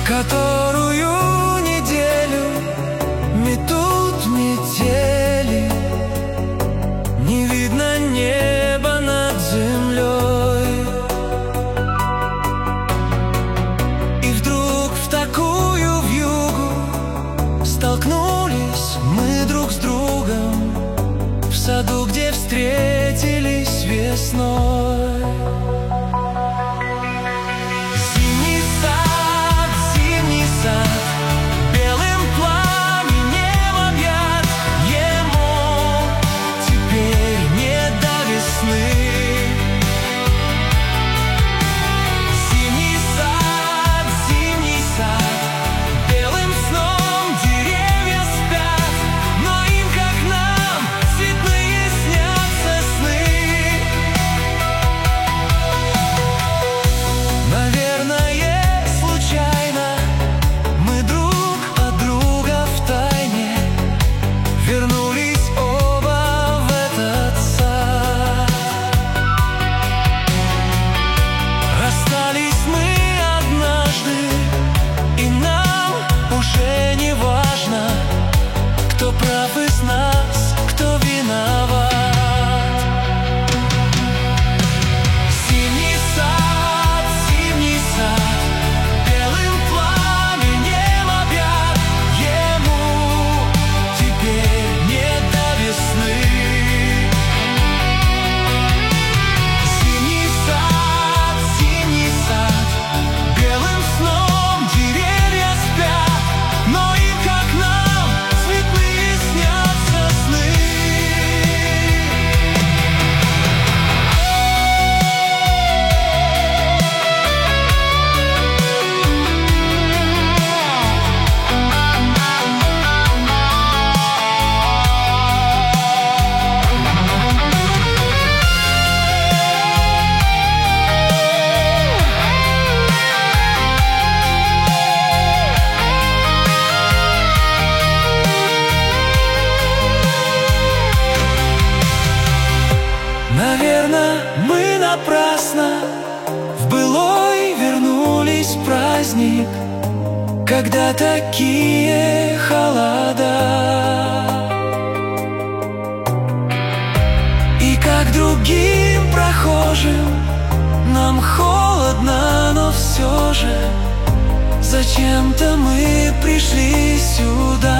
которую неделю метут метели. Не видно неба над землей. И вдруг в такую вьюгу столкнулись мы друг с другом в саду, где встретились весной. Кто прав из нас, кто виноват? Зимний сад, белым пламенем объят. Ему теперь не до весны. Зимний сад, белым сном деревья спят, но им, как нам, цветные снятся сны. Наверно, мы напрасно в былой вернулись в праздник, когда такие холода. И как другим прохожим нам холодно, но все же зачем-то мы пришли сюда.